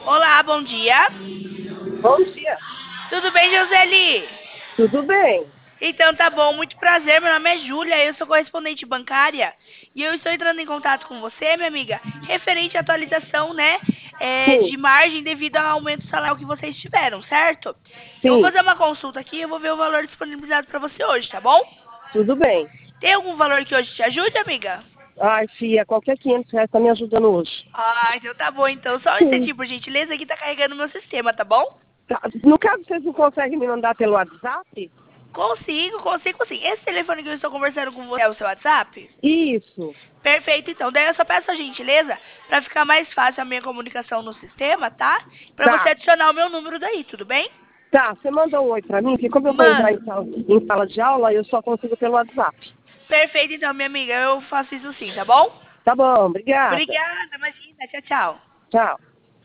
Olá, bom dia. Bom dia. Tudo bem, Joseli? Tudo bem? Então tá bom, muito prazer. Meu nome é Júlia, eu sou correspondente bancária e eu estou entrando em contato com você, minha amiga, referente à atualização, né, Sim, de margem devido ao aumento salarial que vocês tiveram, certo? Eu vou sim, fazer uma consulta aqui e eu vou ver o valor disponibilizado para você hoje, tá bom? tudo bem. Tem algum valor que hoje te ajude, amiga? Ai, filha, qualquer R$ 500 tá me ajudando hoje. Ah, então tá bom. Então, só um Sim. instantinho, por gentileza, que tá carregando meu sistema, tá bom? Tá. No caso, vocês não conseguem me mandar pelo WhatsApp? Consigo sim. Esse telefone que eu estou conversando com você é o seu WhatsApp? Isso. Perfeito, então. Daí eu só peço a gentileza para ficar mais fácil a minha comunicação no sistema, tá? Para você Tá, adicionar o meu número daí, tudo bem? tá. Você manda um oi pra mim, porque como eu vou entrar Mando. em sala de aula, eu só consigo pelo WhatsApp. Perfeito, então, minha amiga. Eu faço isso sim, tá bom? Tá bom, obrigada. Obrigada, imagina. Tchau, tchau. Tchau.